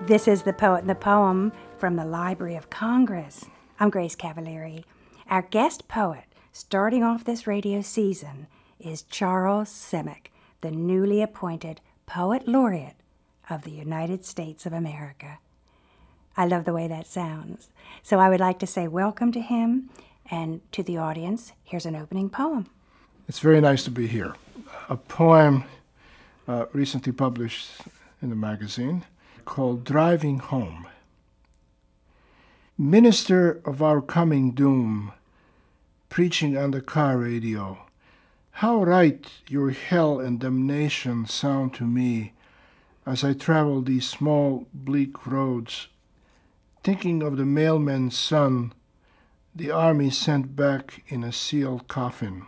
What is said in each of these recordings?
This is The Poet and the Poem from the Library of Congress. I'm Grace Cavalieri. Our guest poet, starting off this radio season, is Charles Simic, the newly appointed Poet Laureate of the United States of America. I love the way that sounds. So I would like to say welcome to him, and to the audience, here's an opening poem. It's very nice to be here. A poem recently published in the magazine called Driving Home. Minister of our coming doom, preaching on the car radio, how right your hell and damnation sound to me as I travel these small, bleak roads, thinking of the mailman's son, the army sent back in a sealed coffin.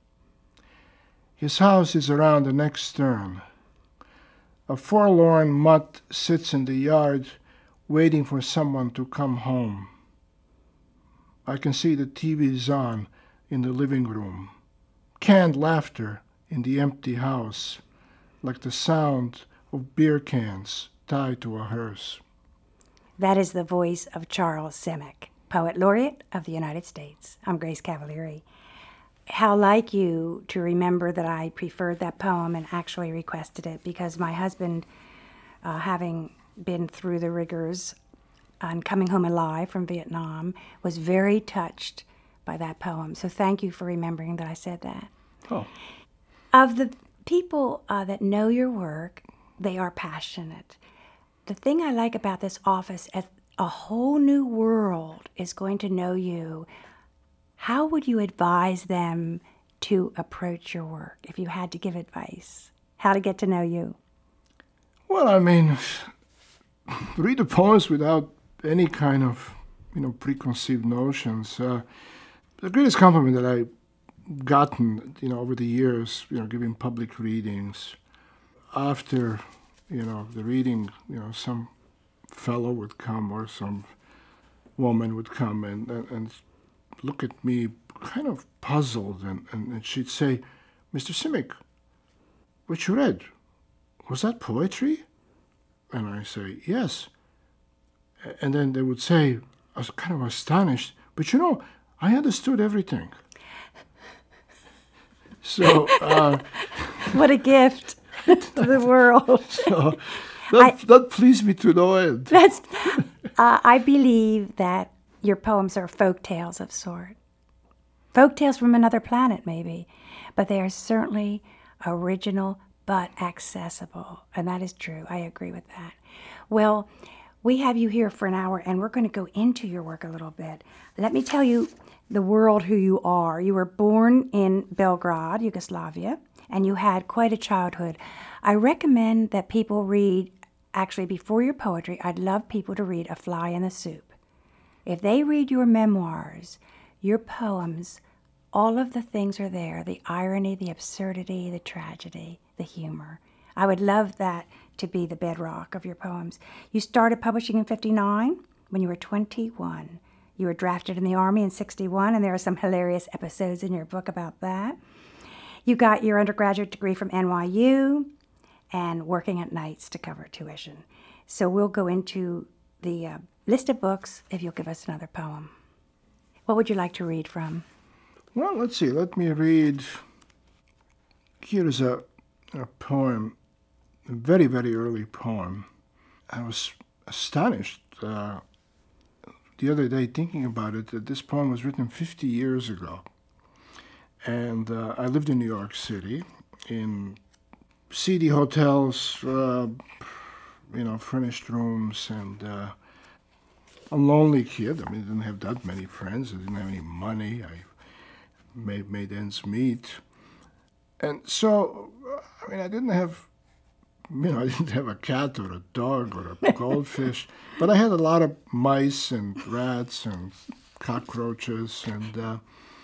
His house is around the next turn. A forlorn mutt sits in the yard waiting for someone to come home. I can see the TV's on in the living room. Canned laughter in the empty house, like the sound of beer cans tied to a hearse. That is the voice of Charles Simic, Poet Laureate of the United States. I'm Grace Cavalieri. How like you to remember that I preferred that poem and actually requested it, because my husband, having been through the rigors and coming home alive from Vietnam, was very touched by that poem. So thank you for remembering that I said that. Oh. Of the people that know your work, they are passionate. The thing I like about this office, a whole new world is going to know you. How would you advise them to approach your work if you had to give advice? How to get to know you? Well, I mean, read the poems without any kind of, preconceived notions. The greatest compliment that I've gotten, over the years, giving public readings, after, the reading, some fellow would come or some woman would come and look at me kind of puzzled, and she'd say, "Mr. Simic, what you read, was that poetry?" And I say, "Yes." And then they would say, I was kind of astonished, "But I understood everything." So... what a gift to the world. So that pleased me to no end. I believe that your poems are folk tales of sort. Folk tales from another planet, maybe. But they are certainly original but accessible. And that is true. I agree with that. Well, we have you here for an hour, and we're going to go into your work a little bit. Let me tell you the world who you are. You were born in Belgrade, Yugoslavia, and you had quite a childhood. I recommend that people read, actually before your poetry, I'd love people to read A Fly in the Soup. If they read your memoirs, your poems, all of the things are there, the irony, the absurdity, the tragedy, the humor. I would love that to be the bedrock of your poems. You started publishing in 1959 when you were 21. You were drafted in the Army in 1961, and there are some hilarious episodes in your book about that. You got your undergraduate degree from NYU and working at nights to cover tuition. So we'll go into the list of books if you'll give us another poem. What would you like to read from? Well, let's see. Let me read. Here is a poem, a very, very early poem. I was astonished the other day thinking about it, that this poem was written 50 years ago. And I lived in New York City, in seedy hotels, furnished rooms, and a lonely kid. I didn't have that many friends. I didn't have any money. I made ends meet. And so, I didn't have a cat or a dog or a goldfish, but I had a lot of mice and rats and cockroaches, and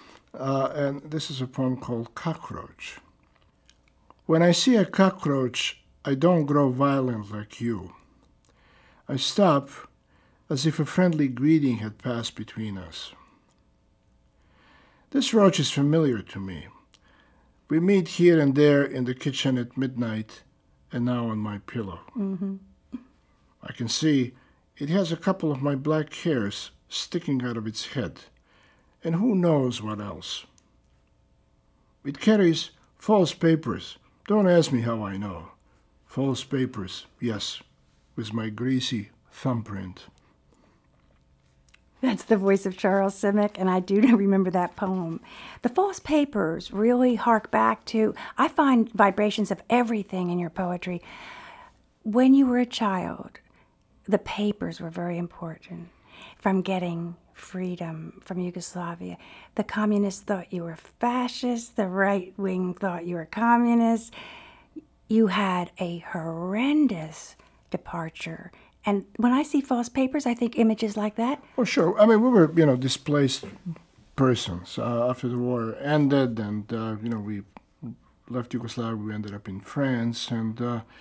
this is a poem called Cockroach. When I see a cockroach, I don't grow violent like you. I stop as if a friendly greeting had passed between us. This roach is familiar to me. We meet here and there in the kitchen at midnight, and now on my pillow. Mm-hmm. I can see it has a couple of my black hairs sticking out of its head, and who knows what else. It carries false papers. Don't ask me how I know. False papers, yes, with my greasy thumbprint. That's the voice of Charles Simic, and I do remember that poem. The false papers really hark back to, I find vibrations of everything in your poetry. When you were a child, the papers were very important. From getting freedom from Yugoslavia, the communists thought you were fascist, the right wing thought you were communist. You had a horrendous departure. And when I see false papers, I think images like that. Oh, sure. I mean, we were, displaced persons after the war ended, and, we left Yugoslavia, we ended up in France, and,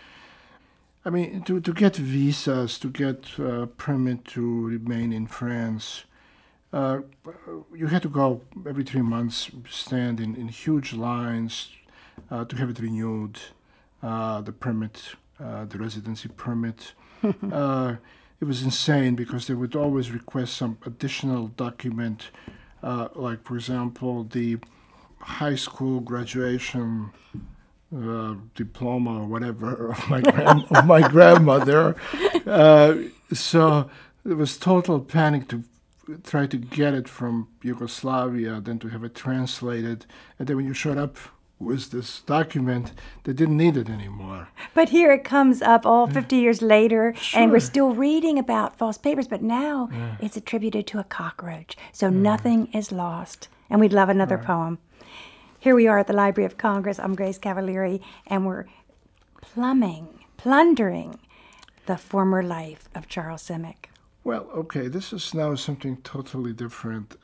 to get visas, to get permit to remain in France, you had to go every 3 months, stand in huge lines to have it renewed, the permit, the residency permit. It was insane because they would always request some additional document, like, for example, the high school graduation diploma or whatever of my grandmother. So there was total panic to try to get it from Yugoslavia, then to have it translated, and then when you showed up with this document, they didn't need it anymore. But here it comes up all 50 years later, Sure. and we're still reading about false papers, but now it's attributed to a cockroach. So nothing is lost. And we'd love another poem. Here we are at the Library of Congress. I'm Grace Cavalieri, and we're plundering the former life of Charles Simic. Well, okay, this is now something totally different.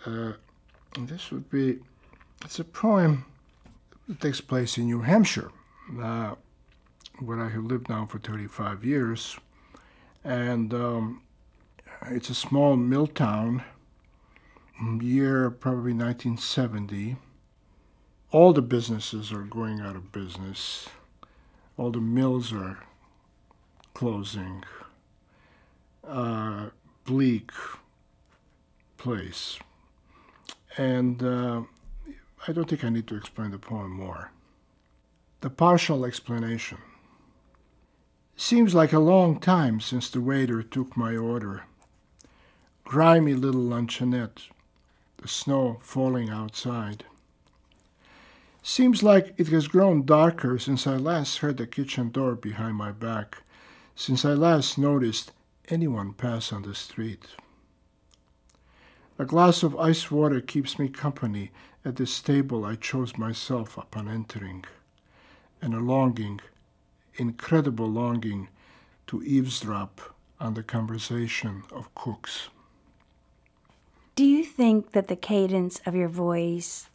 It's a poem that takes place in New Hampshire, where I have lived now for 35 years. And it's a small mill town, year probably 1970. All the businesses are going out of business. All the mills are closing. Bleak place. And I don't think I need to explain the poem more. The partial explanation. Seems like a long time since the waiter took my order. Grimy little luncheonette, the snow falling outside. Seems like it has grown darker since I last heard the kitchen door behind my back, since I last noticed anyone pass on the street. A glass of ice water keeps me company at this table I chose myself upon entering, and a longing, incredible longing, to eavesdrop on the conversation of cooks. Do you think that the cadence of your voice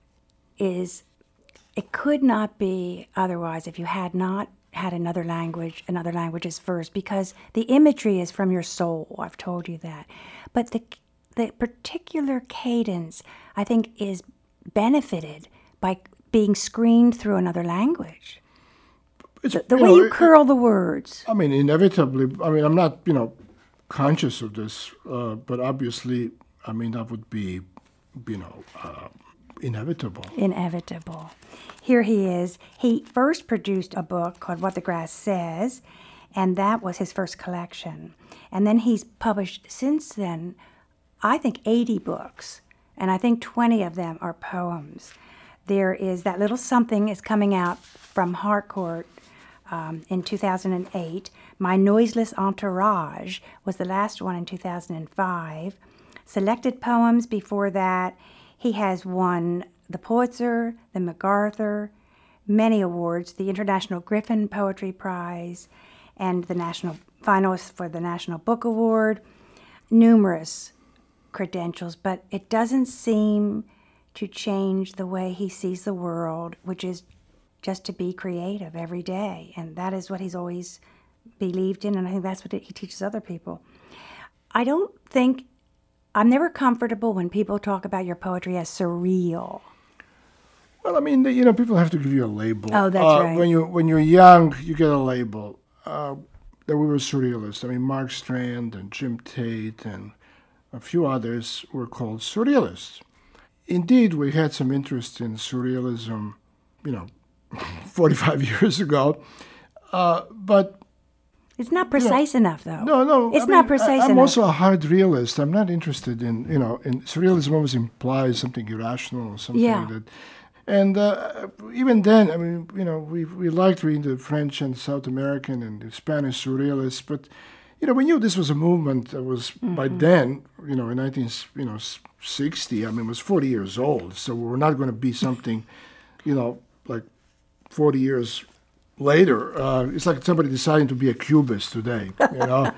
it could not be otherwise if you had not had another language's first, because the imagery is from your soul, I've told you that. But the particular cadence, I think, is benefited by being screened through another language. The way you curl the words. I mean, inevitably, I'm not, conscious of this, but obviously, that would be, inevitable. Inevitable. Here he is. He first produced a book called What the Grass Says, and that was his first collection. And then he's published since then, I think, 80 books, and I think 20 of them are poems. There is That Little Something is coming out from Harcourt in 2008. My Noiseless Entourage was the last one in 2005. Selected poems before that. He has won the Pulitzer, the MacArthur, many awards, the International Griffin Poetry Prize, and the national finalist for the National Book Award. Numerous credentials, but it doesn't seem to change the way he sees the world, which is just to be creative every day. And that is what he's always believed in, and I think that's what he teaches other people. I'm never comfortable when people talk about your poetry as surreal. Well, people have to give you a label. Oh, that's right. When you're young, you get a label. that we were surrealists. I mean, Mark Strand and Jim Tate and a few others were called surrealists. Indeed, we had some interest in surrealism, 45 years ago, but it's not precise enough, though. No. It's not precise enough. I'm also a hard realist. I'm not interested in surrealism always implies something irrational or something that. And even then, I mean, we liked reading the French and South American and the Spanish surrealists, but, we knew this was a movement that was, by then, in 1960, I mean, it was 40 years old, so we were not going to be something, like 40 years later. It's like somebody deciding to be a cubist today, But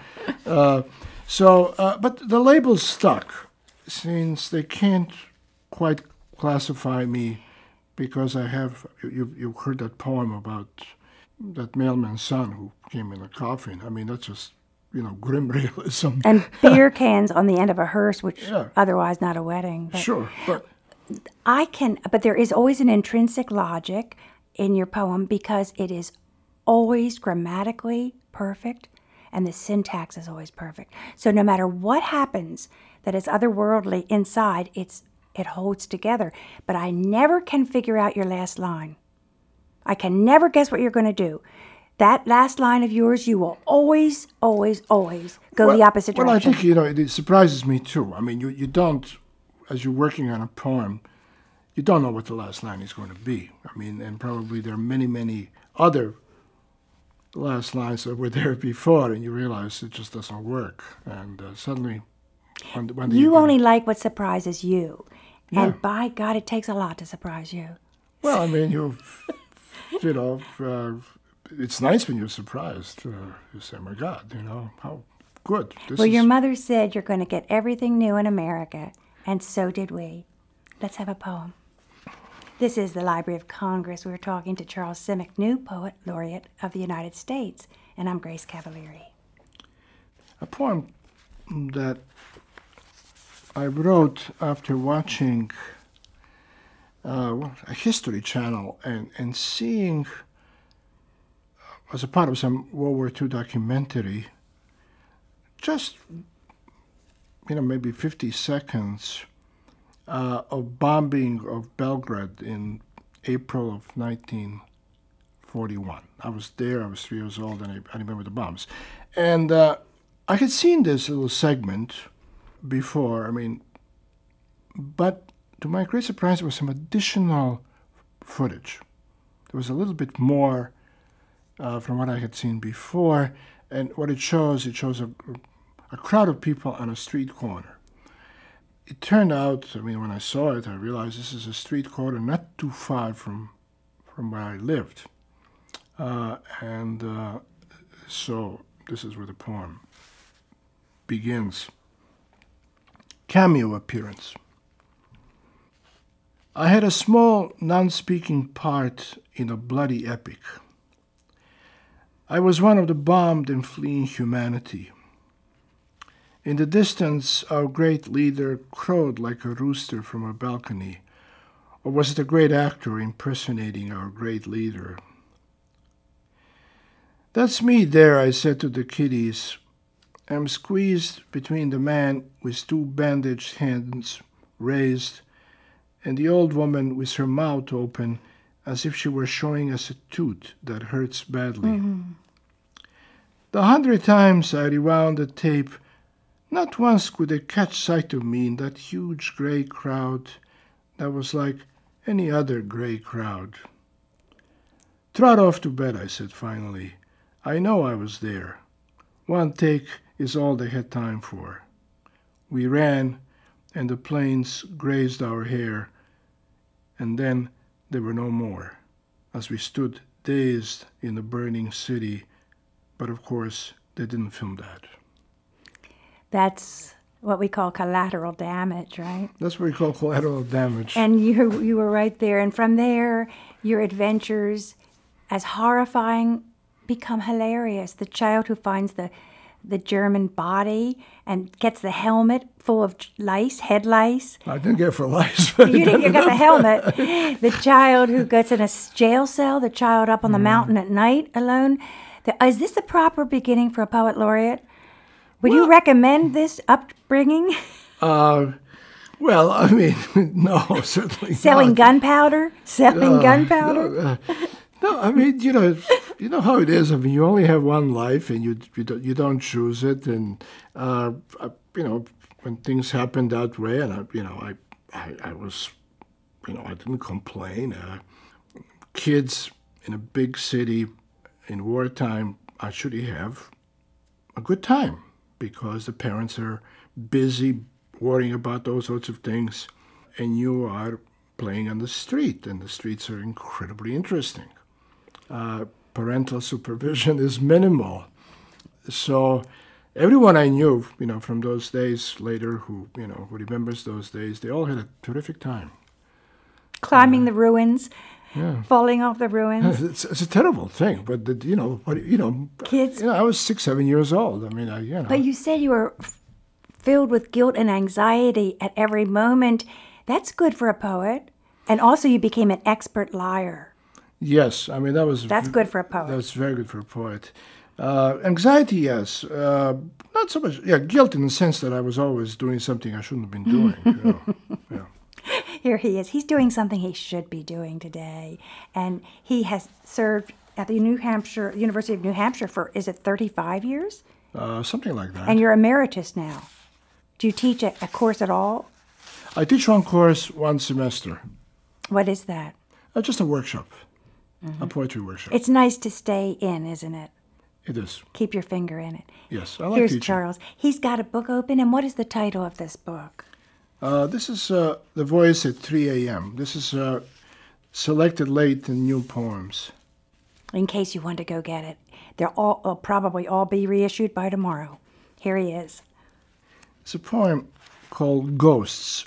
the label stuck, since they can't quite classify me, because I have, you've heard that poem about that mailman's son who came in a coffin. I mean, that's just, grim realism. And beer cans on the end of a hearse, which otherwise not a wedding. But sure, but but there is always an intrinsic logic in your poem because it is always grammatically perfect and the syntax is always perfect. So no matter what happens that is otherworldly inside, it holds together. But I never can figure out your last line. I can never guess what you're going to do. That last line of yours, you will always, always, always go the opposite direction. Well, I think, it surprises me too. I mean, you don't, as you're working on a poem, you don't know what the last line is going to be. I mean, and probably there are many, many other last lines that were there before, and you realize it just doesn't work. And suddenly, when you only like what surprises you. And by God, it takes a lot to surprise you. Well, I mean, it's nice when you're surprised. You say, my God, how good. Your mother said you're going to get everything new in America, and so did we. Let's have a poem. This is the Library of Congress. We're talking to Charles Simic, new Poet Laureate of the United States, and I'm Grace Cavalieri. A poem that I wrote after watching a History Channel and seeing, as a part of some World War II documentary, just, maybe 50 seconds of bombing of Belgrade in April of 1941. I was there, I was 3 years old, and I remember the bombs. And I had seen this little segment before, but to my great surprise, there was some additional footage. There was a little bit more from what I had seen before, and what it shows a crowd of people on a street corner. It turned out, when I saw it, I realized this is a street corner not too far from where I lived. So this is where the poem begins. Cameo appearance. I had a small, non-speaking part in a bloody epic. I was one of the bombed and fleeing humanity. In the distance, our great leader crowed like a rooster from a balcony. Or was it a great actor impersonating our great leader? That's me there, I said to the kiddies. I'm squeezed between the man with two bandaged hands raised and the old woman with her mouth open as if she were showing us a tooth that hurts badly. Mm-hmm. The 100 times I rewound the tape, not once could they catch sight of me in that huge gray crowd that was like any other gray crowd. Trot off to bed, I said finally. I know I was there. One take is all they had time for. We ran, and the planes grazed our hair, and then there were no more, as we stood dazed in the burning city. But of course, they didn't film that. That's what we call collateral damage, right? That's what we call collateral damage. And you were right there. And from there, your adventures, as horrifying, become hilarious. The child who finds the German body and gets the helmet full of lice, head lice. I didn't get it for lice. But you didn't get the helmet. The child who gets in a jail cell, the child up on the mountain at night alone. Is this the proper beginning for a poet laureate? Would you recommend this upbringing? Well, I mean, no, certainly Selling not. gunpowder? Selling gunpowder? No, I mean, you know how it is. I mean, you only have one life, and you don't choose it. And when things happen that way, and I was, I didn't complain. Kids in a big city in wartime actually have a good time because the parents are busy worrying about those sorts of things, and you are playing on the street, and the streets are incredibly interesting. Parental supervision is minimal. So everyone I knew, from those days later who remembers those days, they all had a terrific time. Climbing the ruins, falling off the ruins. It's a terrible thing, but Kids. I was 6, 7 years old. I mean, But you said you were filled with guilt and anxiety at every moment. That's good for a poet. And also you became an expert liar. Yes, I mean, That's good for a poet. That's very good for a poet. Anxiety, yes. Not so much, guilt in the sense that I was always doing something I shouldn't have been doing. Yeah. Here he is. He's doing something he should be doing today. And he has served at the University of New Hampshire for, is it 35 years? Something like that. And you're emeritus now. Do you teach a course at all? I teach one course one semester. What is that? Just a workshop, a poetry workshop. It's nice to stay in, isn't it? It is. Keep your finger in it. Yes, I like Here's teaching. Charles. He's got a book open, and what is the title of this book? This is The Voice at 3 a.m. This is selected late and new poems. In case you want to go get it. They'll probably all be reissued by tomorrow. Here he is. It's a poem called Ghosts.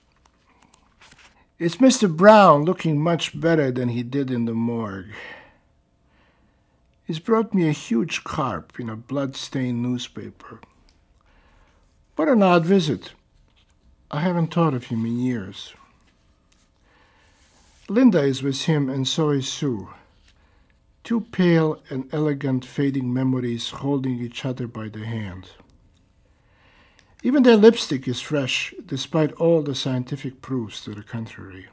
It's Mr. Brown looking much better than he did in the morgue. He's brought me a huge carp in a blood-stained newspaper. What an odd visit. I haven't thought of him in years. Linda is with him, and so is Sue. Two pale and elegant fading memories holding each other by the hand. Even their lipstick is fresh, despite all the scientific proofs to the contrary.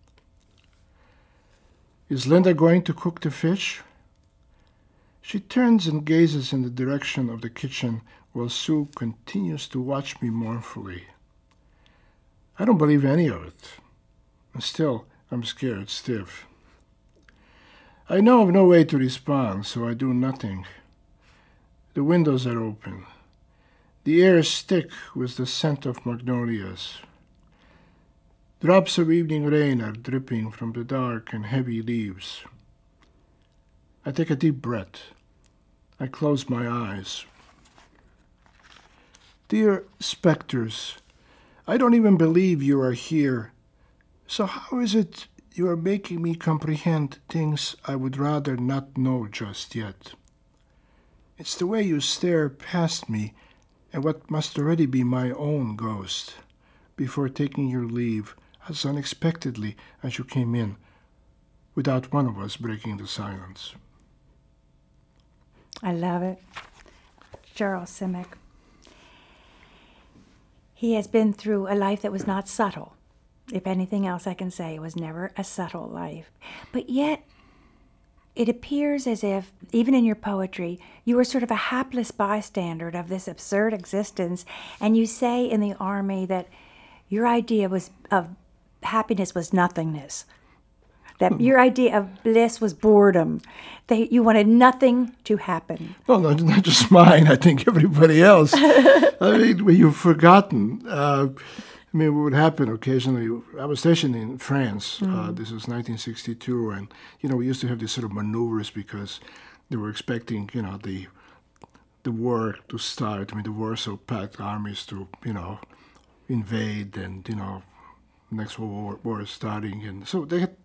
Is Linda going to cook the fish? She turns and gazes in the direction of the kitchen while Sue continues to watch me mournfully. I don't believe any of it. And still, I'm scared stiff. I know of no way to respond, so I do nothing. The windows are open. The air is thick with the scent of magnolias. Drops of evening rain are dripping from the dark and heavy leaves. I take a deep breath. I close my eyes. Dear specters, I don't even believe you are here. So how is it you are making me comprehend things I would rather not know just yet? It's the way you stare past me and what must already be my own ghost, before taking your leave as unexpectedly as you came in, without one of us breaking the silence. I love it. Charles Simic. He has been through a life that was not subtle. If anything else I can say, it was never a subtle life. But yet, it appears as if, even in your poetry, you were sort of a hapless bystander of this absurd existence. And you say in the Army that your idea of happiness was nothingness. That your idea of bliss was boredom. That you wanted nothing to happen. Well, not just mine. I think everybody else. I mean, when you've forgotten. What would happen occasionally, I was stationed in France. This was 1962, and, we used to have these sort of maneuvers because they were expecting, the war to start. I mean, the Warsaw Pact armies to, invade, and, next World War is starting. And so they had,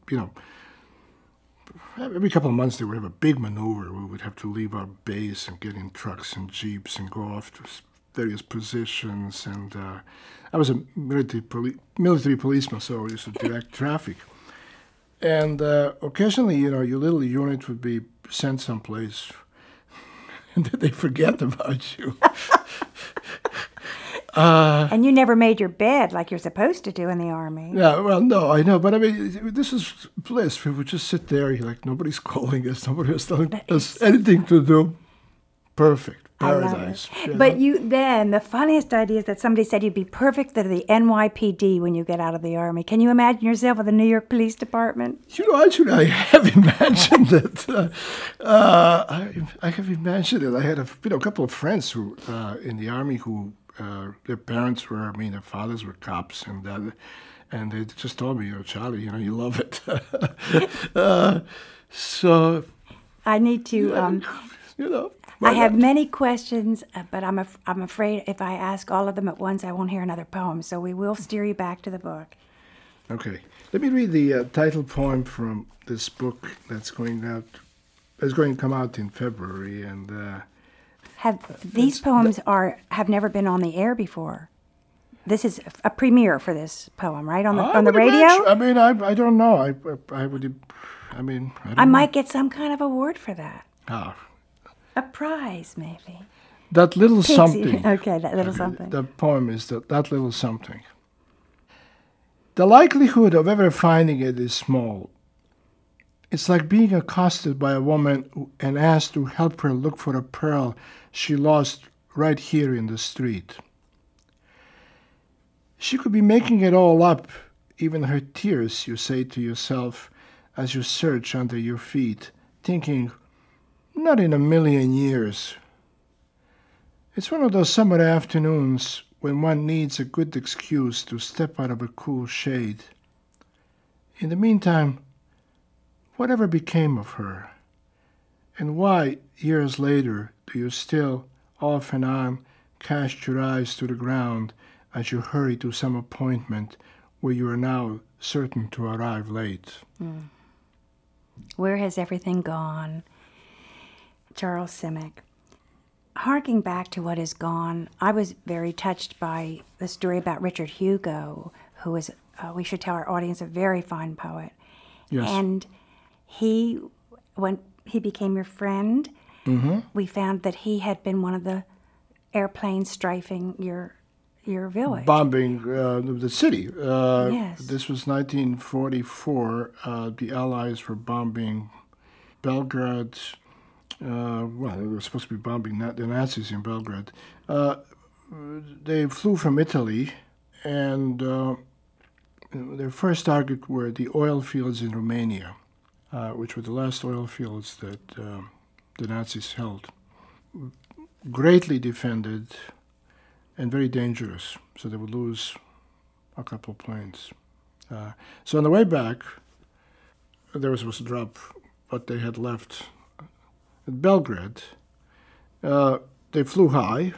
every couple of months they would have a big maneuver. We would have to leave our base and get in trucks and jeeps and go off to various positions, and I was a military policeman, so I used to direct traffic. And occasionally, your little unit would be sent someplace and then they forget about you. And you never made your bed like you're supposed to do in the Army. Yeah, well, no, I know, but I mean, this is bliss. We would just sit there, like nobody's calling us, nobody was telling us anything to do. Perfect, paradise. But the funniest idea is that somebody said you'd be perfect for the NYPD when you get out of the Army. Can you imagine yourself with the New York Police Department? Actually, I have imagined it. I have imagined it. I had a couple of friends who in the Army who their parents were, their fathers were cops, and they just told me, Charlie, you love it. So I need to. I have many questions, but I'm afraid if I ask all of them at once, I won't hear another poem. So we will steer you back to the book. Okay, let me read the title poem from this book that's going to come out in February, and. These poems have never been on the air before. This is a premiere for this poem, right? On the radio? I don't know. I might get some kind of award for that. Ah. A prize, maybe. That little something. Okay, that little something. The poem is that little something. The likelihood of ever finding it is small. It's like being accosted by a woman and asked to help her look for a pearl she lost right here in the street. She could be making it all up, even her tears, you say to yourself as you search under your feet, thinking, not in a million years. It's one of those summer afternoons when one needs a good excuse to step out of a cool shade. In the meantime, whatever became of her? And why, years later, do you still, off and on, cast your eyes to the ground as you hurry to some appointment where you are now certain to arrive late? Where has everything gone? Charles Simic. Harking back to what is gone, I was very touched by the story about Richard Hugo, who is, we should tell our audience, a very fine poet. Yes. And when he became your friend, we found that he had been one of the airplanes strafing your village. Bombing the city. Yes. This was 1944. The Allies were bombing Belgrade. They were supposed to be bombing the Nazis in Belgrade. They flew from Italy, and their first target were the oil fields in Romania, which were the last oil fields that the Nazis held. Greatly defended and very dangerous, so they would lose a couple of planes. So on the way back, they were supposed to drop what they had left at Belgrade. They flew high.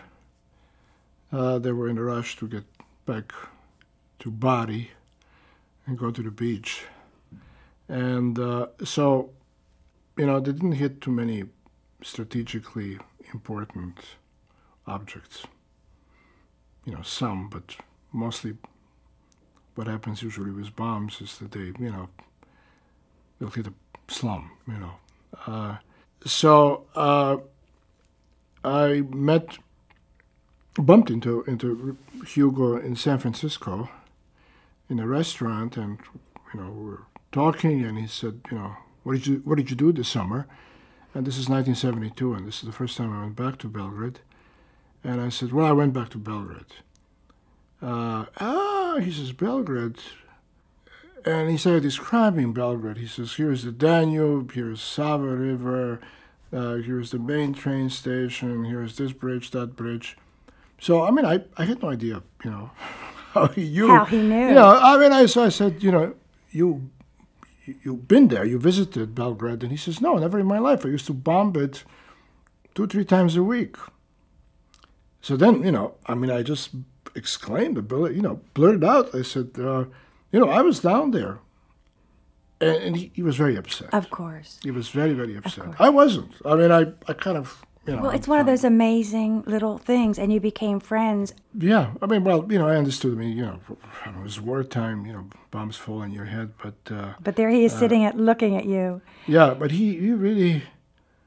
They were in a rush to get back to Bari and go to the beach. And so, they didn't hit too many strategically important objects. Some, but mostly what happens usually with bombs is that they'll hit a slum, So I bumped into Hugo in San Francisco in a restaurant, and we were talking, and he said, what did you do this summer? And this is 1972, and this is the first time I went back to Belgrade. And I said, well, I went back to Belgrade. He says, Belgrade. And he started describing Belgrade. He says, here's the Danube, here's Sava River, here's the main train station, here's this bridge, that bridge. So, I had no idea, how he knew. So I said, you've been there, you visited Belgrade. And he says, no, never in my life. I used to bomb it 2-3 times a week. So then, I just exclaimed, blurted out. I said, I was down there. And he was very upset. Of course. He was very, very upset. I wasn't. I kind of, Well, it's one of those amazing little things, and you became friends. Yeah. I understood. It was wartime, bombs fall on your head, but... But there he is sitting looking at you. Yeah, but he really...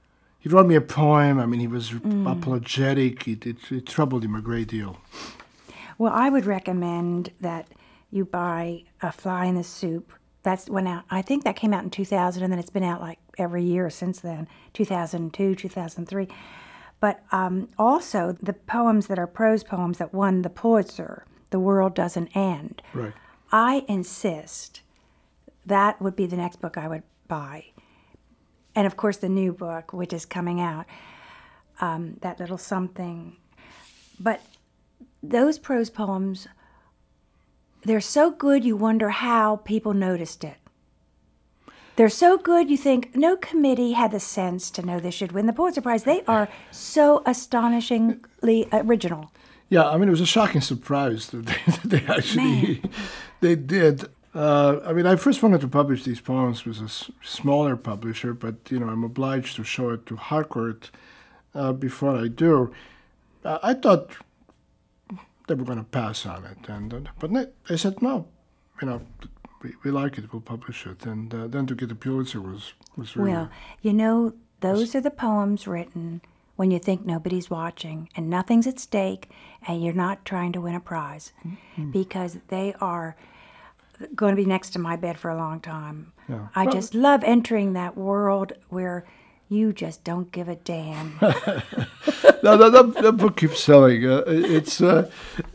he wrote me a poem. I mean, he was apologetic. It troubled him a great deal. Well, I would recommend that you buy A Fly in the Soup. That's went out. I think that came out in 2000, and then it's been out like every year since then, 2002, 2003. But also the poems that are prose poems that won the Pulitzer, The World Doesn't End. Right. I insist that would be the next book I would buy. And of course the new book, which is coming out, That Little Something. But those prose poems, they're so good you wonder how people noticed it. They're so good you think no committee had the sense to know this should win the Pulitzer Prize. They are so astonishingly original. Yeah, I mean, it was a shocking surprise that they actually they did. I mean, I first wanted to publish these poems with a smaller publisher, but, I'm obliged to show it to Harcourt before I do. I thought they were going to pass on it, but they said, no, we like it, we'll publish it. And then to get the Pulitzer was really... Well, those are the poems written when you think nobody's watching and nothing's at stake and you're not trying to win a prize, because they are going to be next to my bed for a long time. Yeah. I just love entering that world where you just don't give a damn. No, that book keeps selling. It's a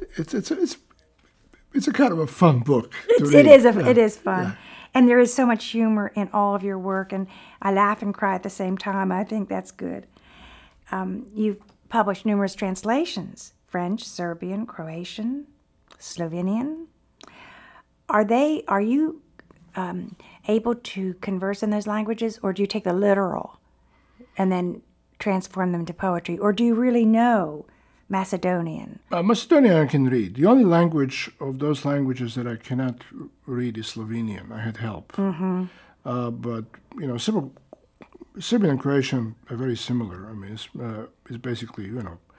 kind of a fun book to read. It is fun. Yeah. And there is so much humor in all of your work, and I laugh and cry at the same time. I think that's good. You've published numerous translations: French, Serbian, Croatian, Slovenian. Are you able to converse in those languages, or do you take the literal and then transform them to poetry, or do you really know Macedonian? Macedonian I can read. The only language of those languages that I cannot read is Slovenian. I had help. Mm-hmm. But, Serbian and Croatian are very similar. I mean, it's basically,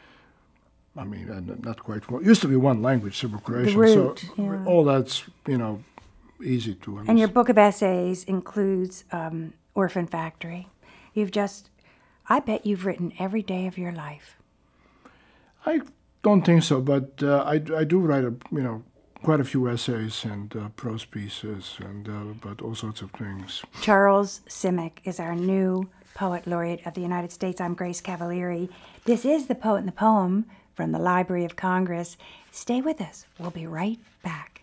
not quite one. It used to be one language, Serbo-Croatian. The root, so all that's, easy to understand. And your book of essays includes Orphan Factory. I bet you've written every day of your life. I don't think so, but I do write quite a few essays and prose pieces and about all sorts of things. Charles Simic is our new Poet Laureate of the United States. I'm Grace Cavalieri. This is The Poet and the Poem from the Library of Congress. Stay with us. We'll be right back.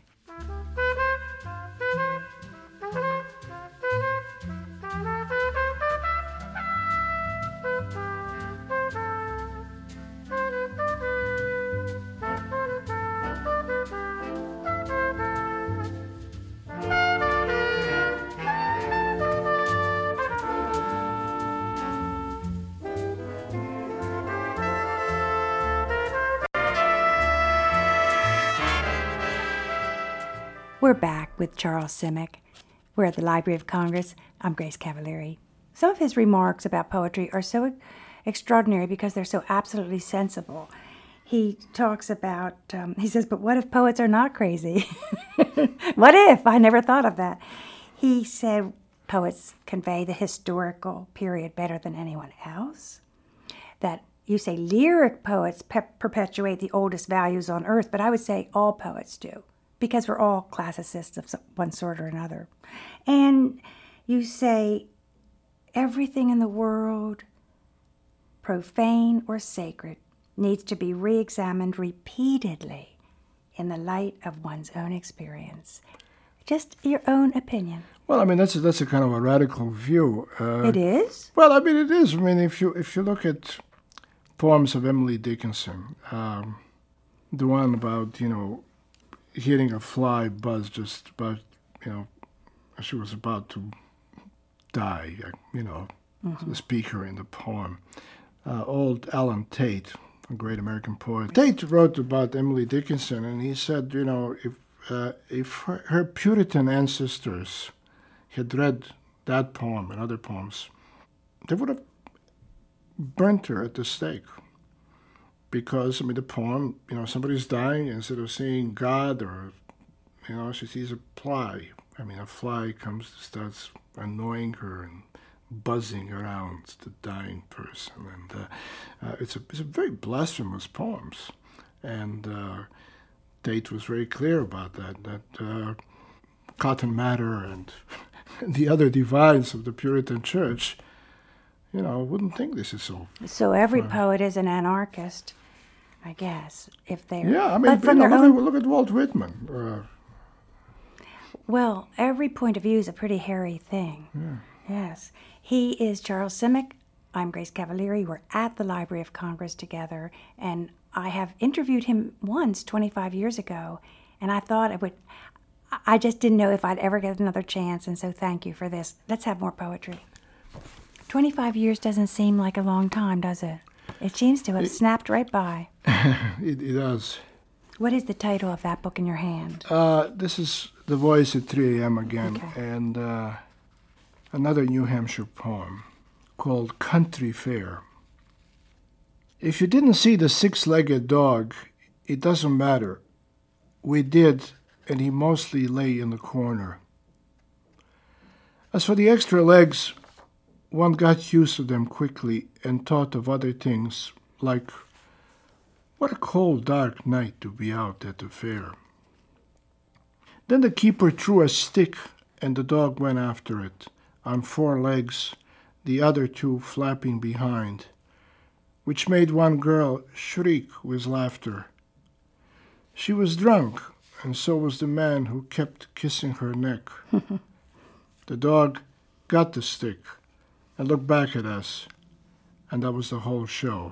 We're back with Charles Simic. We're at the Library of Congress. I'm Grace Cavalieri. Some of his remarks about poetry are so extraordinary because they're so absolutely sensible. He talks about, he says, but what if poets are not crazy? What if? I never thought of that. He said poets convey the historical period better than anyone else. That you say lyric poets perpetuate the oldest values on earth, but I would say all poets do, because we're all classicists of one sort or another. And you say everything in the world, profane or sacred, needs to be re-examined repeatedly in the light of one's own experience. Just your own opinion. Well, I mean, that's a kind of a radical view. It is? Well, I mean, it is. I mean, if you look at poems of Emily Dickinson, the one about, hearing a fly buzz just about, she was about to die, the speaker in the poem. Old Alan Tate, a great American poet. Tate wrote about Emily Dickinson, and he said, if her Puritan ancestors had read that poem and other poems, they would have burnt her at the stake. Because, the poem, somebody's dying, instead of seeing God or, she sees a fly. A fly comes, starts annoying her and buzzing around the dying person. And it's a very blasphemous poems. And Tate was very clear about that Cotton Mather and the other divines of the Puritan Church, wouldn't think this is so. So every poet is an anarchist, I guess, if they're... Yeah, I mean, but from their own... look at Walt Whitman. Well, every point of view is a pretty hairy thing. Yeah. Yes. He is Charles Simic. I'm Grace Cavalieri. We're at the Library of Congress together, and I have interviewed him once 25 years ago, and I thought I just didn't know if I'd ever get another chance, and so thank you for this. Let's have more poetry. 25 years doesn't seem like a long time, does it? It seems to have snapped right by. It does. What is the title of that book in your hand? This is The Voice at 3 a.m. again, Okay. and another New Hampshire poem called Country Fair. If you didn't see the six-legged dog, it doesn't matter. We did, and he mostly lay in the corner. As for the extra legs, one got used to them quickly and thought of other things, like, what a cold, dark night to be out at the fair. Then the keeper threw a stick, and the dog went after it, on 4 legs, the other 2 flapping behind, which made one girl shriek with laughter. She was drunk, and so was the man who kept kissing her neck. The dog got the stick and looked back at us, and that was the whole show.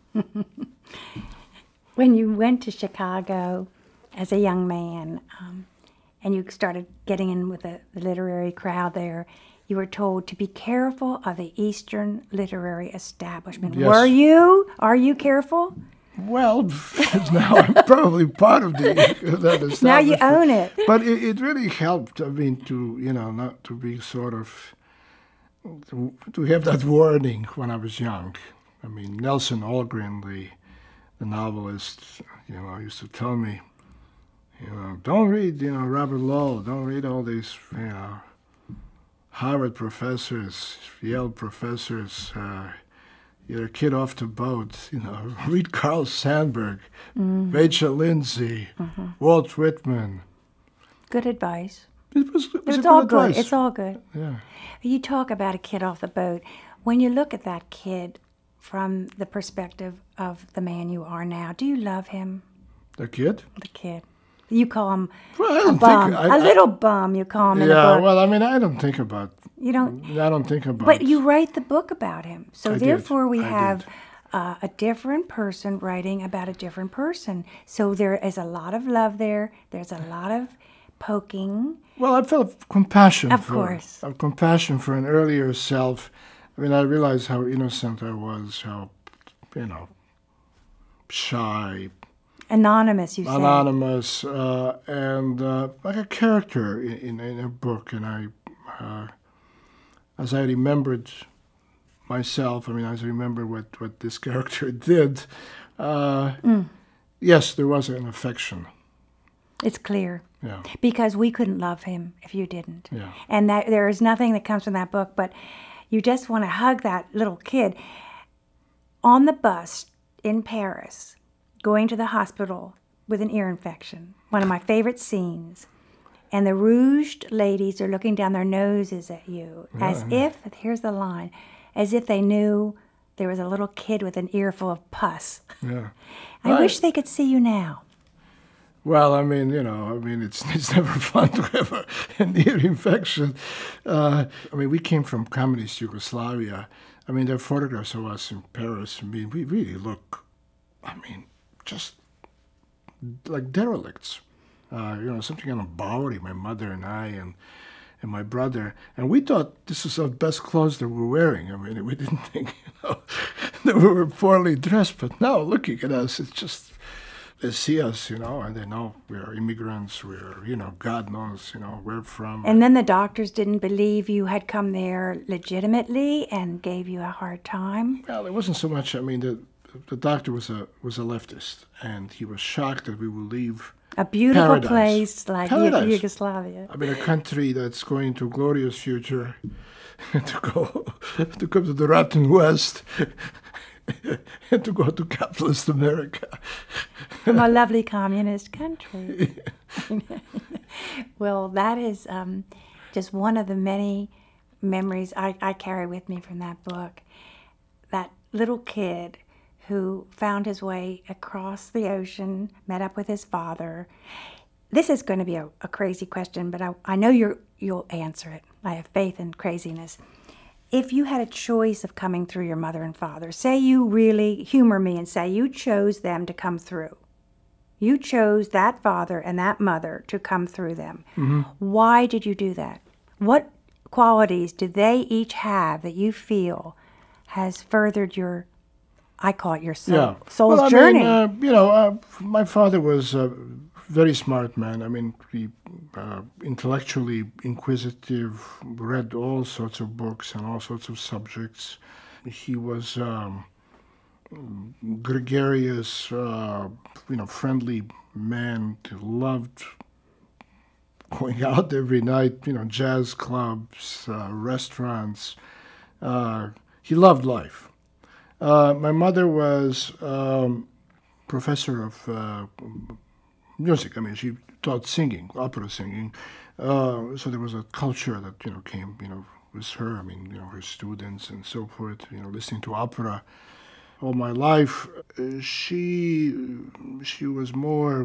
When you went to Chicago as a young man, and you started getting in with the literary crowd there, you were told to be careful of the Eastern literary establishment. Yes. Were you? Are you careful? Well, now I'm probably part of that establishment. Now you own it. But it really helped, to, not to be sort of, to have that warning when I was young. I mean, Nelson Algren, the novelist, used to tell me, don't read, Robert Lowell, don't read all these, Harvard professors, Yale professors, your kid off the boat, read Carl Sandburg, Rachel Lindsay, Walt Whitman. Good advice. It was It's a all good advice. good. It's all good. Yeah. You talk about a kid off the boat. When you look at that kid from the perspective of the man you are now, do you love him, The kid? the kid? You call him Well, I a don't bum, think I, a little bum. You call him in the Yeah, book. well, I mean, I don't think about. You don't. I don't think about. But you write the book about him, so I did. therefore we I have did. a different person writing about a different person. So there is a lot of love there. There's a lot of poking. Well, I felt compassion. Of course. Compassion for an earlier self. I mean, I realized how innocent I was, how, shy, Anonymous, you say. anonymous, and like a character in a book. And as I remembered myself, as I remember what this character did, yes, there was an affection. It's clear. Yeah. Because we couldn't love him if you didn't. Yeah. And that there is nothing that comes from that book, but you just want to hug that little kid. On the bus in Paris, going to the hospital with an ear infection, one of my favorite scenes. And the rouged ladies are looking down their noses at you as if, here's the line, as if they knew there was a little kid with an earful of pus. Yeah. I wish they could see you now. Well, it's never fun to have an ear infection. We came from communist Yugoslavia. There are photographs of us in Paris. We really look, just like derelicts. Something kind of Bowery, my mother and I and my brother. And we thought this was the best clothes that we were wearing. We didn't think, that we were poorly dressed. But now, looking at us, it's just... They see us, and they know we're immigrants, God knows, where we're from. And then the doctors didn't believe you had come there legitimately and gave you a hard time? Well, it wasn't so much, the doctor was a leftist, and he was shocked that we would leave A beautiful Paradise. place like Paradise. Yugoslavia. I mean, a country that's going to a glorious future, to come to the rotten West, and to go to capitalist America. From a lovely communist country. Well, that is just one of the many memories I carry with me from that book. That little kid who found his way across the ocean, met up with his father. This is going to be a crazy question, but I know you'll answer it. I have faith in craziness. If you had a choice of coming through your mother and father, say you really humor me and say you chose them to come through. You chose that father and that mother to come through them. Mm-hmm. Why did you do that? What qualities do they each have that you feel has furthered your, I call it your soul's journey? My father was a very smart man. I mean, he intellectually inquisitive, read all sorts of books and all sorts of subjects. He was gregarious, friendly man. Loved going out every night, jazz clubs, restaurants. He loved life. My mother was professor of music. I mean, she taught singing, opera singing. So there was a culture that, came, with her. I mean, her students and so forth, listening to opera. All my life, she was more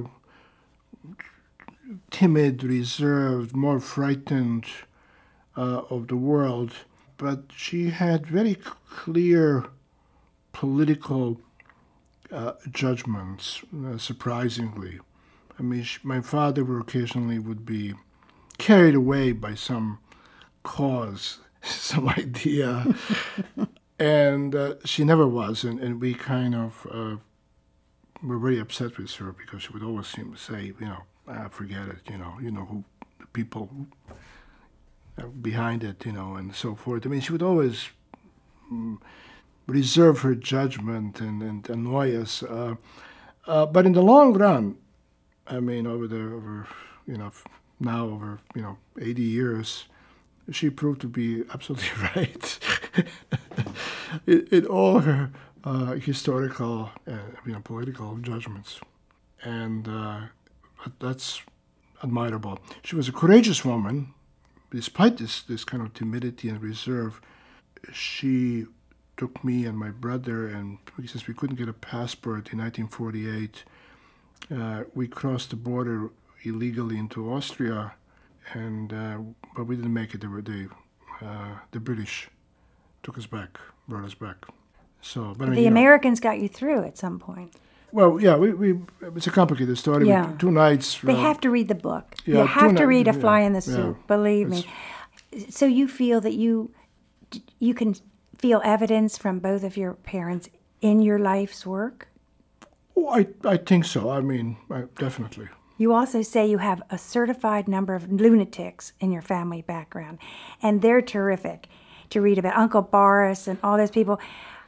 timid, reserved, more frightened of the world. But she had very clear political judgments, surprisingly. I mean, my father occasionally would be carried away by some cause, some idea, and she never was. And we kind of were very upset with her because she would always seem to say, forget it, who the people behind it, and so forth. I mean, she would always reserve her judgment and annoy us. But in the long run, I mean, over 80 years, she proved to be absolutely right in all her historical, political judgments, and that's admirable. She was a courageous woman, despite this kind of timidity and reserve. She took me and my brother, and since we couldn't get a passport in 1948, we crossed the border illegally into Austria, and but we didn't make it. The British took us back, brought us back. So, but the Americans got you through at some point. Well, yeah, we it's a complicated story. Yeah. 2 nights. They have to read the book. Yeah, you have to read A yeah, Fly in the Soup, believe me. So you feel that you can feel evidence from both of your parents in your life's work? Oh, I think so. I mean, definitely. You also say you have a certified number of lunatics in your family background, and they're terrific to read about. Uncle Boris and all those people.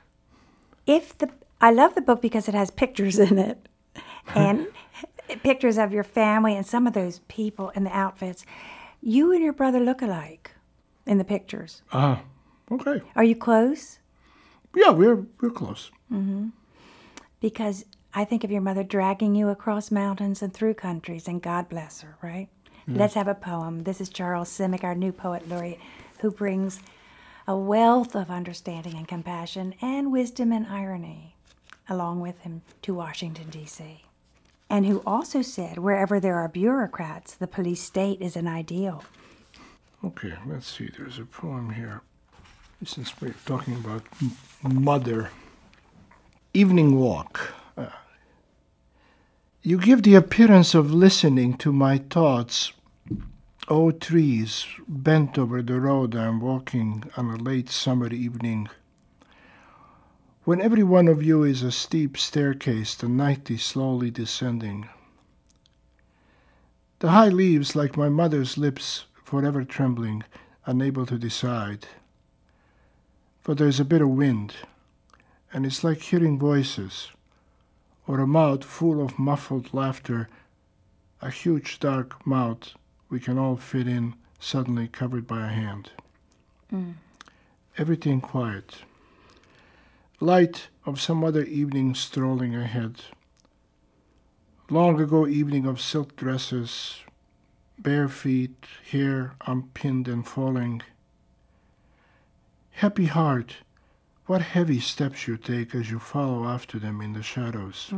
I love the book because it has pictures in it, and pictures of your family and some of those people in the outfits. You and your brother look alike in the pictures. Okay. Are you close? Yeah, we're close. Mm-hmm. Because I think of your mother dragging you across mountains and through countries, and God bless her, right? Mm. Let's have a poem. This is Charles Simic, our new poet laureate, who brings a wealth of understanding and compassion and wisdom and irony along with him to Washington, D.C., and who also said, wherever there are bureaucrats, the police state is an ideal. Okay, let's see. There's a poem here. Since we're talking about mother. Evening walk. You give the appearance of listening to my thoughts. O trees, bent over the road I am walking on a late summer evening. When every one of you is a steep staircase, the night is slowly descending. The high leaves, like my mother's lips, forever trembling, unable to decide. For there's a bit of wind, and it's like hearing voices, or a mouth full of muffled laughter a huge dark mouth we can all fit in, suddenly covered by a hand. Everything quiet. Light of some other evening strolling ahead. Long ago evening of silk dresses, bare feet, hair unpinned and falling. Happy heart, what heavy steps you take as you follow after them in the shadows.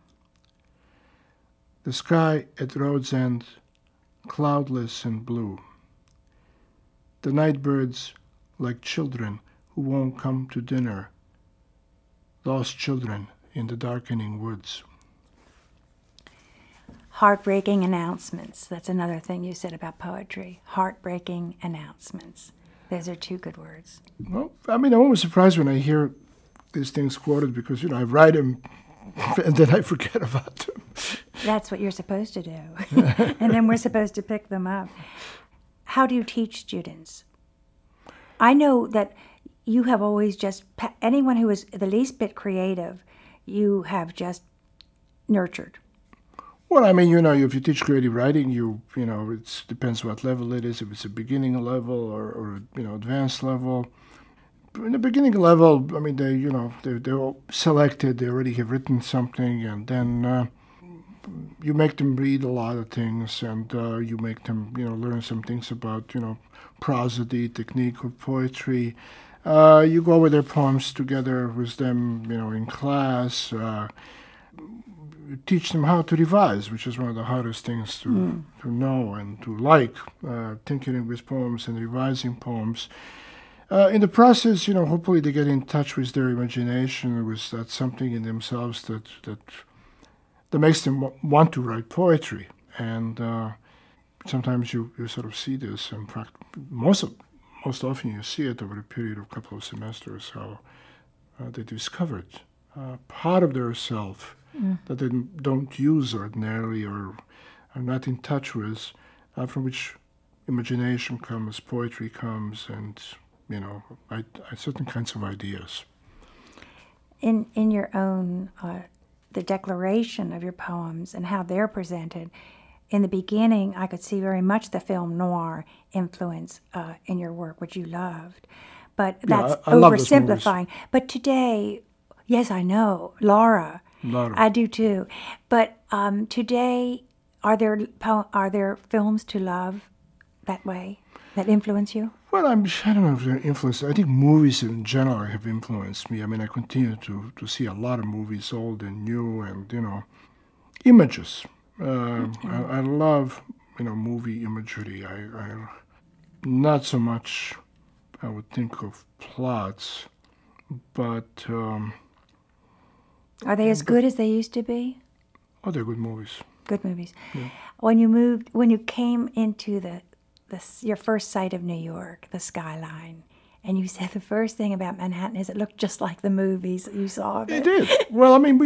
The sky at road's end, cloudless and blue. The night birds like children who won't come to dinner, lost children in the darkening woods. Heartbreaking announcements. That's another thing you said about poetry. Heartbreaking announcements. Those are two good words. Well, I mean, I'm always surprised when I hear these things quoted because, I write them and then I forget about them. That's what you're supposed to do. And then we're supposed to pick them up. How do you teach students? I know that you have always just, anyone who is the least bit creative, you have just nurtured. Well, I mean, if you teach creative writing, it depends what level it is, if it's a beginning level or advanced level. In the beginning level, I mean, they're all selected, they already have written something, and then you make them read a lot of things, and you make them, learn some things about, prosody, technique of poetry. You go over their poems together with them, in class. You teach them how to revise, which is one of the hardest things to know and to like, tinkering with poems and revising poems. In the process, hopefully they get in touch with their imagination, with that something in themselves that makes them want to write poetry. And sometimes you sort of see this, in fact, most often you see it over a period of a couple of semesters, how they discovered part of their self that they don't use ordinarily or are not in touch with, from which imagination comes, poetry comes, and certain kinds of ideas. In your own, the declaration of your poems and how they're presented, in the beginning I could see very much the film noir influence in your work, which you loved. But that's I love those movies. oversimplifying. But today, yes, I know, Laura. I do too. But today, are there films to love that way, that influence you? Well, I don't know if they're influenced. I think movies in general have influenced me. I mean, I continue to see a lot of movies, old and new, and, images. I love, movie imagery. I not so much, I would think of plots, but... Are they as good as they used to be? Oh, they're good movies. Good movies. Yeah. When you came into your first sight of New York, the skyline, and you said the first thing about Manhattan is it looked just like the movies that you saw of it. It did. Well, I mean,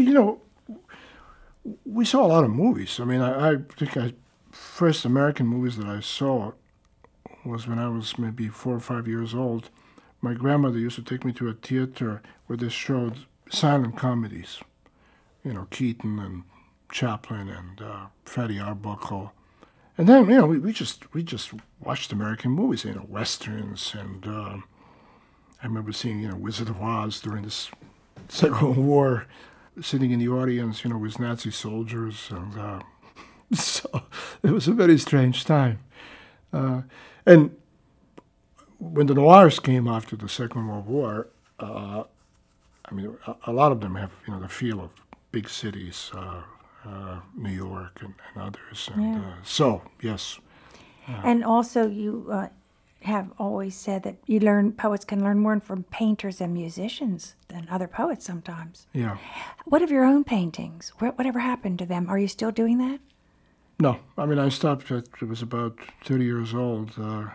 we saw a lot of movies. I mean, I think first American movies that I saw was when I was maybe 4 or 5 years old. My grandmother used to take me to a theater where they showed silent comedies. Keaton and Chaplin and Fatty Arbuckle. And then, we just watched American movies, westerns, and I remember seeing, Wizard of Oz during this Second World War, sitting in the audience, with Nazi soldiers, and so it was a very strange time. And when the noirs came after the Second World War, I mean, a lot of them have, the feel of big cities, New York and others. And so, yes. And also you have always said that poets can learn more from painters and musicians than other poets sometimes. Yeah. What of your own paintings? Whatever happened to them? A you still doing that? No. I mean, I stopped at, I was about 30 years old.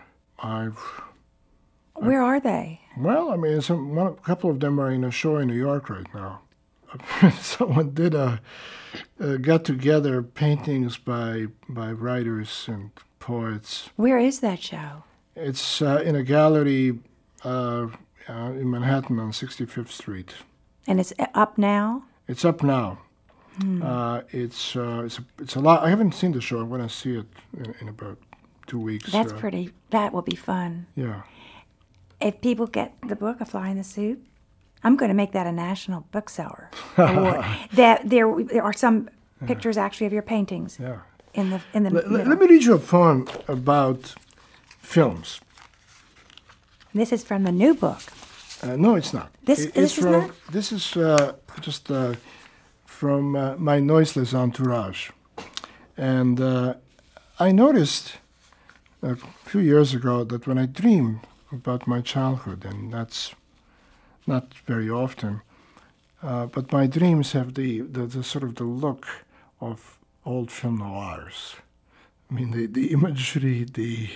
Where are they? Well, I mean, a couple of them are in a show in New York right now. Someone did a get-together paintings by writers and poets. Where is that show? It's in a gallery in Manhattan on 65th Street. And it's up now? It's up now. It's a lot. I haven't seen the show. I'm going to see it in about 2 weeks. That will be fun. Yeah. If people get the book, A Fly in the Soup, I'm going to make that a national bookseller award. There are some pictures actually of your paintings. Yeah. In the middle. Let me read you a poem about films. This is from the new book. No, it's not. This is not? This is just from my noiseless entourage. And I noticed a few years ago that when I dream about my childhood, and that's not very often, but my dreams have the sort of the look of old film noirs. I mean, the imagery, the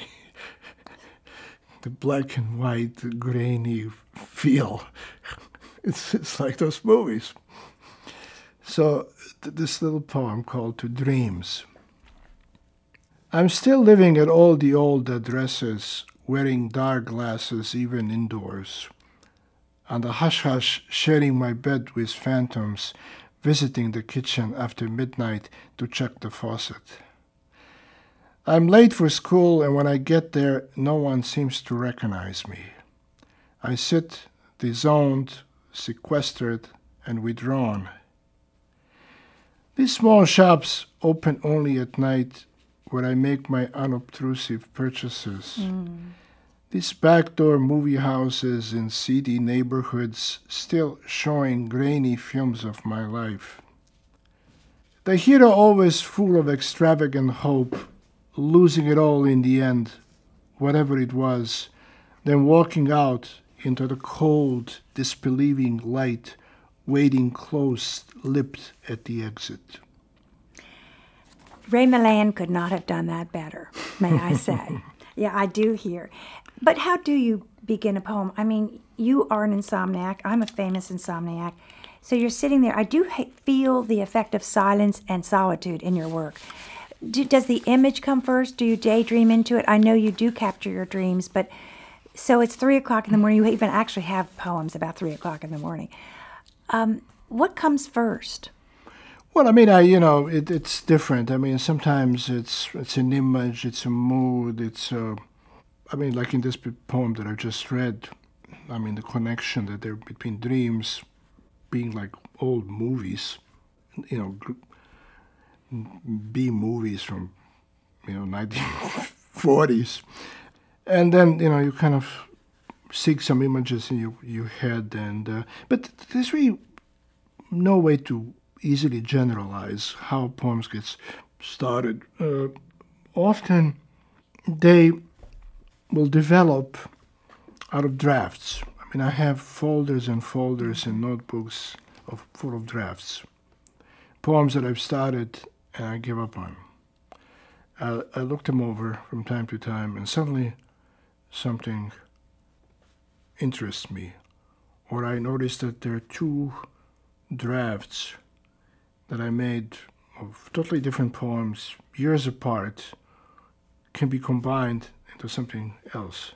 black and white, the grainy feel. It's like those movies. So this little poem called To Dreams. I'm still living at all the old addresses, wearing dark glasses even indoors. On the hush-hush, sharing my bed with phantoms, visiting the kitchen after midnight to check the faucet. I'm late for school, and when I get there, no one seems to recognize me. I sit disowned, sequestered, and withdrawn. These small shops open only at night, where I make my unobtrusive purchases. These backdoor movie houses in seedy neighborhoods still showing grainy films of my life. The hero always full of extravagant hope, losing it all in the end, whatever it was, then walking out into the cold, disbelieving light, waiting close-lipped at the exit. Ray Milland could not have done that better, may I say. Yeah, I do hear. But how do you begin a poem? I mean, you are an insomniac. I'm a famous insomniac. So you're sitting there. I do feel the effect of silence and solitude in your work. Does the image come first? Do you daydream into it? I know you do capture your dreams, but so it's 3 o'clock in the morning. You even actually have poems about 3 o'clock in the morning. What comes first? Well, I mean, it's different. I mean, sometimes it's an image, it's a mood, like in this poem that I just read, I mean, the connection that there between dreams being like old movies, B movies from, 1940s. And then, you kind of seek some images in your head. But there's really no way to easily generalize how poems get started. Often they will develop out of drafts. I mean, I have folders and folders and notebooks full of drafts. Poems that I've started and I give up on. I look them over from time to time, and suddenly something interests me. Or I notice that there are 2 drafts that I made of totally different poems, years apart, can be combined into something else.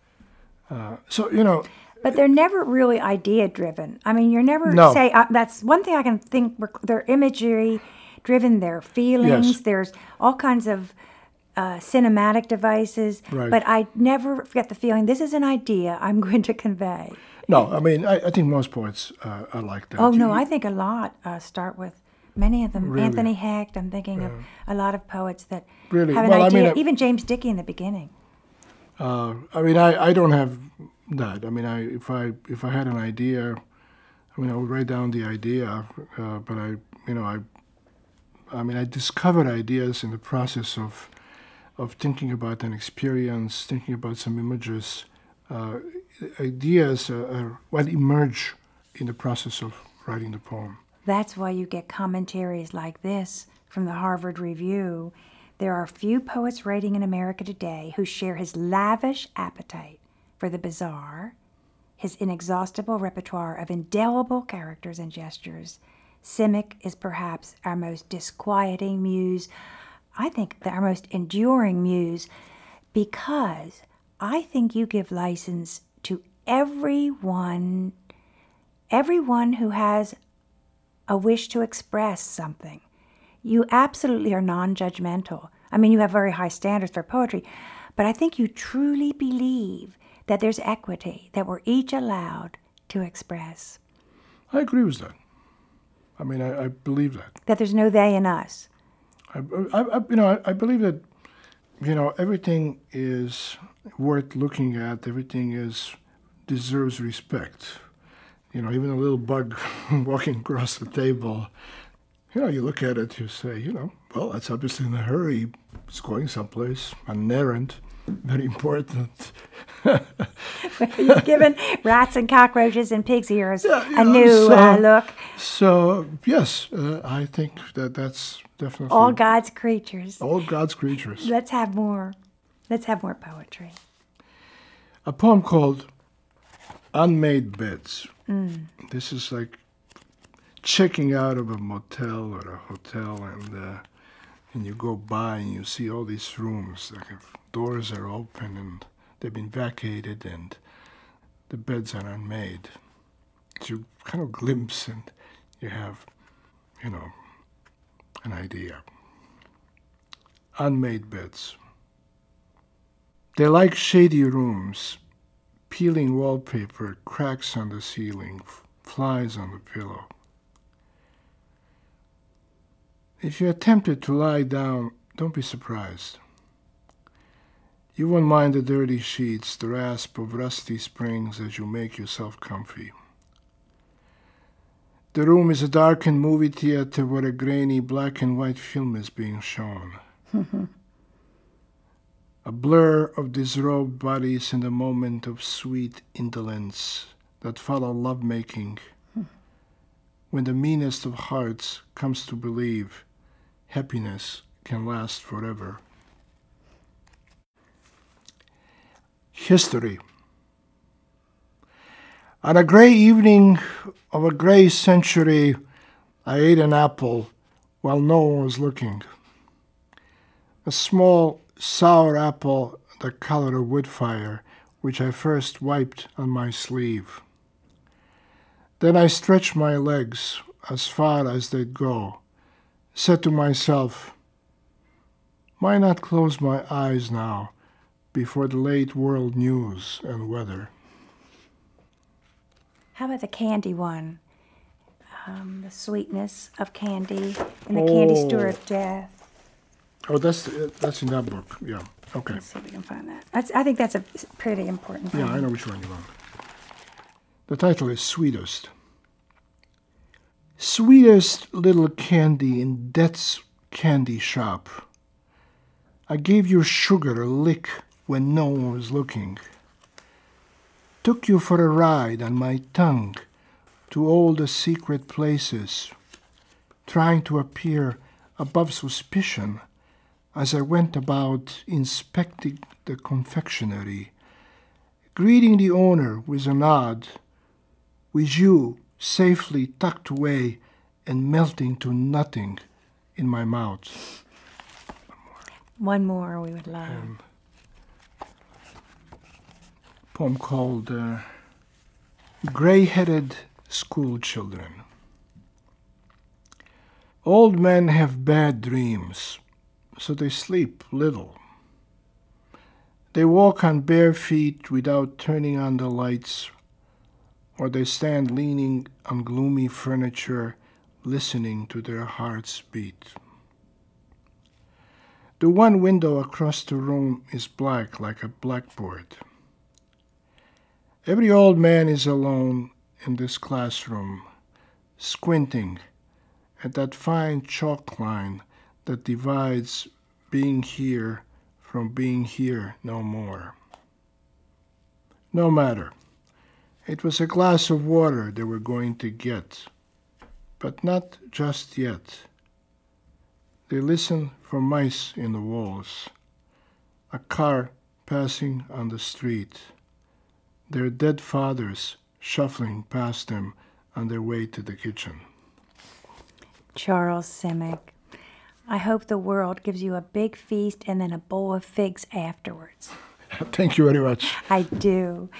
But they're never really idea-driven. I mean, you're never say, that's one thing I can think, they're imagery-driven, they're feelings, yes. There's all kinds of cinematic devices, right. But I never get the feeling, this is an idea I'm going to convey. No, I mean, I think most poets are like that. Oh, no, I think a lot start with, many of them, really? Anthony Hecht, I'm thinking of a lot of poets that really? have an idea, even James Dickey in the beginning. I don't have that. I mean, if I had an idea, I would write down the idea, but I discovered ideas in the process of thinking about an experience, thinking about some images. Ideas emerge in the process of writing the poem. That's why you get commentaries like this from the Harvard Review. There are few poets writing in America today who share his lavish appetite for the bizarre, his inexhaustible repertoire of indelible characters and gestures. Simic is perhaps our most disquieting muse, I think our most enduring muse, because I think you give license to everyone who has a wish to express something. You absolutely are non-judgmental. I mean, you have very high standards for poetry, but I think you truly believe that there's equity, that we're each allowed to express. I agree with that. I mean, I believe that. That there's no they and us. I believe that, everything is worth looking at. Everything deserves respect. Even a little bug walking across the table, you look at it, you say, well, that's obviously in a hurry. It's going someplace, an errand, very important. You've given rats and cockroaches and pig's ears a new look. So, yes, I think that's definitely... All God's creatures. All God's creatures. Let's have more. Let's have more poetry. A poem called Unmade Beds. Mm. This is like checking out of a motel or a hotel, and you go by and you see all these rooms. Like doors are open and they've been vacated and the beds are unmade. So you kind of glimpse and you have, an idea. Unmade beds. They're like shady rooms, peeling wallpaper, cracks on the ceiling, flies on the pillow. If you're tempted to lie down, don't be surprised. You won't mind the dirty sheets, the rasp of rusty springs as you make yourself comfy. The room is a darkened movie theater where a grainy black and white film is being shown. A blur of disrobed bodies in the moment of sweet indolence that follow lovemaking, when the meanest of hearts comes to believe happiness can last forever. History. On a gray evening of a gray century, I ate an apple while no one was looking. A small, sour apple the color of wood fire, which I first wiped on my sleeve. Then I stretched my legs as far as they'd go, said to myself, why not close my eyes now before the late world news and weather? How about the candy one? The sweetness of candy and the candy store of death. Oh, that's in that book. Yeah. Okay. Let's see if we can find that. I think that's a pretty important poem. Yeah, I know which one you want. The title is Sweetest. Sweetest little candy in Death's candy shop. I gave your sugar a lick when no one was looking. Took you for a ride on my tongue to all the secret places, trying to appear above suspicion as I went about inspecting the confectionery, greeting the owner with a nod, with you safely tucked away and melting to nothing in my mouth. One more we would love. Poem called Gray-Headed School Children. Old men have bad dreams, so they sleep little. They walk on bare feet without turning on the lights, or they stand leaning on gloomy furniture, listening to their hearts beat. The one window across the room is black like a blackboard. Every old man is alone in this classroom, squinting at that fine chalk line that divides being here from being here no more. No matter. It was a glass of water they were going to get, but not just yet. They listen for mice in the walls, a car passing on the street, their dead fathers shuffling past them on their way to the kitchen. Charles Simic, I hope the world gives you a big feast and then a bowl of figs afterwards. Thank you very much. I do.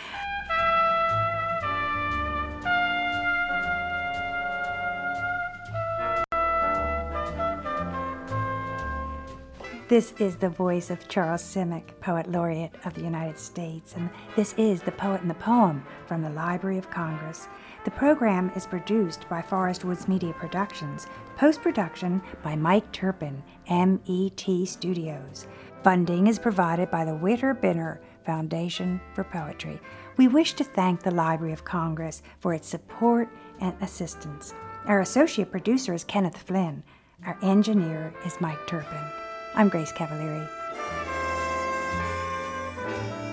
This is the voice of Charles Simic, Poet Laureate of the United States, and this is The Poet and the Poem from the Library of Congress. The program is produced by Forest Woods Media Productions, post-production by Mike Turpin, MET Studios. Funding is provided by the Witter Binner Foundation for Poetry. We wish to thank the Library of Congress for its support and assistance. Our associate producer is Kenneth Flynn. Our engineer is Mike Turpin. I'm Grace Cavalieri.